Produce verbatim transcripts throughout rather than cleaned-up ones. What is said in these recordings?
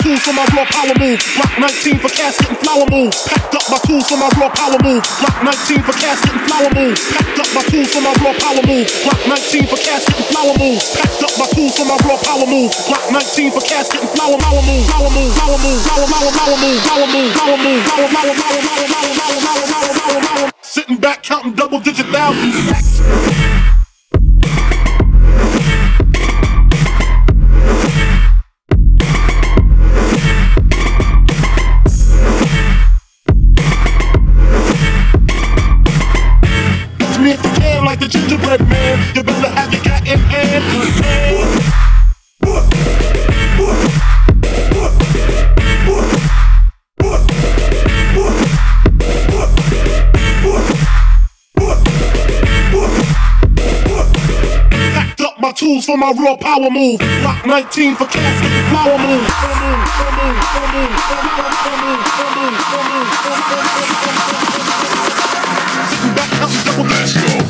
tools for my raw power move. Rock nineteen for casket and flower move. Packed up my tools for my raw power move. Rock nineteen for casket and flower move. Packed up my tools for my raw power move. Rock nineteen for casket and flower move. Packed up my tools for my raw power move. Rock nineteen for casket and flower power move. Flower move, flower move, flower flower flower move, flower move, flower move, flower flower flower flower flower flower flower flower flower. Sitting back counting double digit thousands. Like the gingerbread man, you better have your cat in hand. Packed up my tools for my raw power move. Rock nineteen for casket and flower move. Sitting back counting double digits.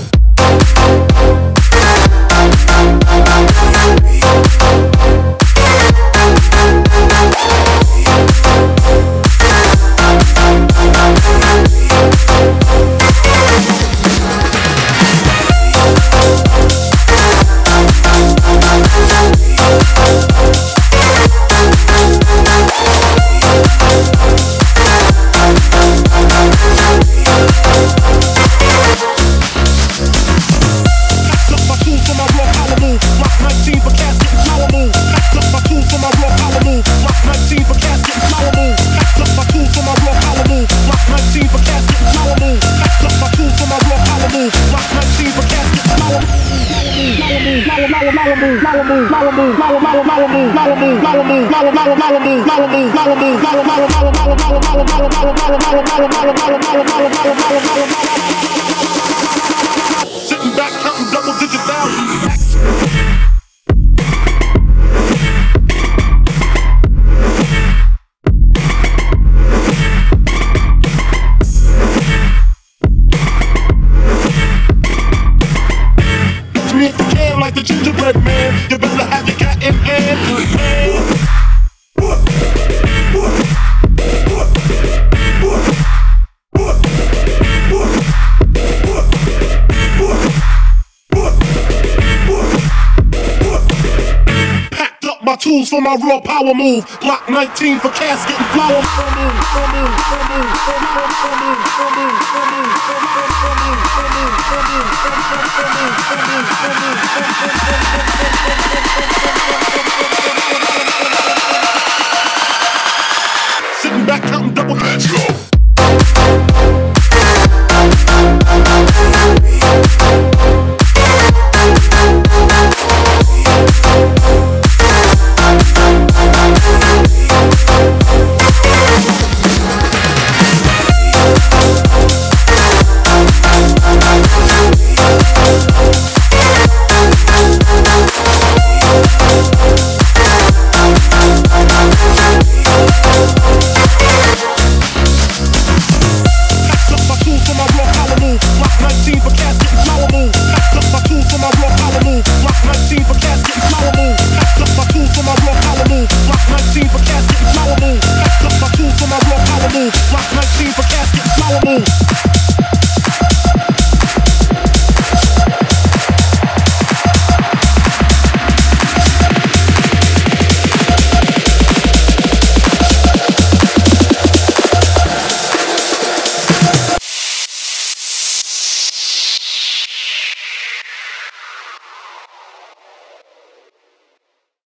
Sitting back counting double digit thousands. Like the gingerbread man, you better have your cat in hand. Packed up my tools for my raw power move. Block nineteen for casket and flower move.